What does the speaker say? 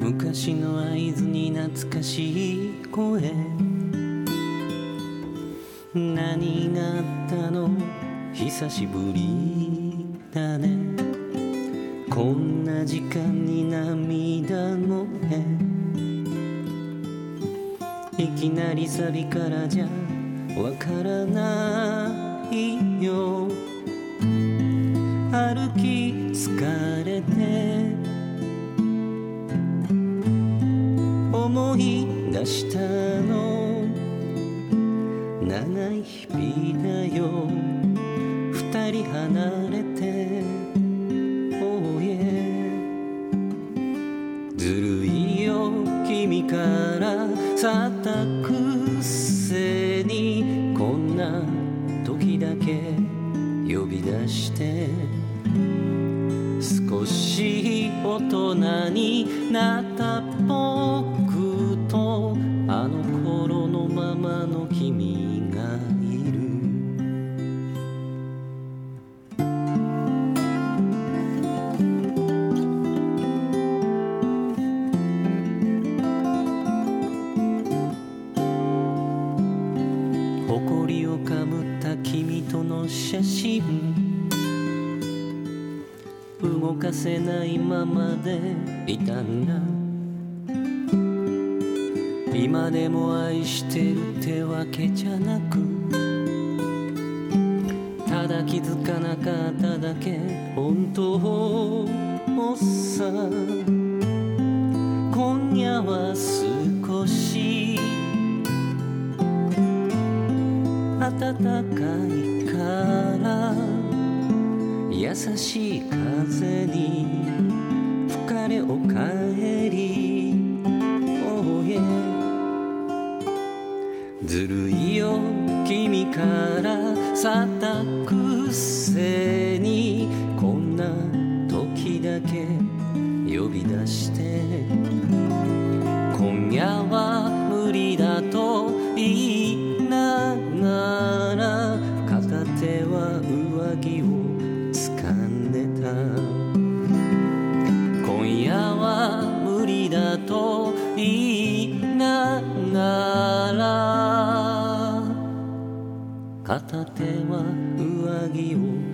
昔の合図に懐かしい声。何があったの久しぶりだね。こんな時間に涙声。いきなりサビからじゃわからないよ。歩き疲れて思い出したの長い日々だよ。二人離れて Oh yeah。 ずるいよ君から去ったくせに、こんな時だけ呼び出して少し大人になった僕とあの頃のままの君がいる。埃をかぶった君との写真、動かせないままでいたんだ。今でも愛してるってわけじゃなく、ただ気づかなかっただけ本当さ。今夜は少し暖かいから優しい風に吹かれおかえり Oh yeah。 ずるいよ君から去ったくせに、こんな時だけ呼び出して今夜は無理だと言いながら片手は上着を掴んでた。今夜は無理だと言いながら片手は上着を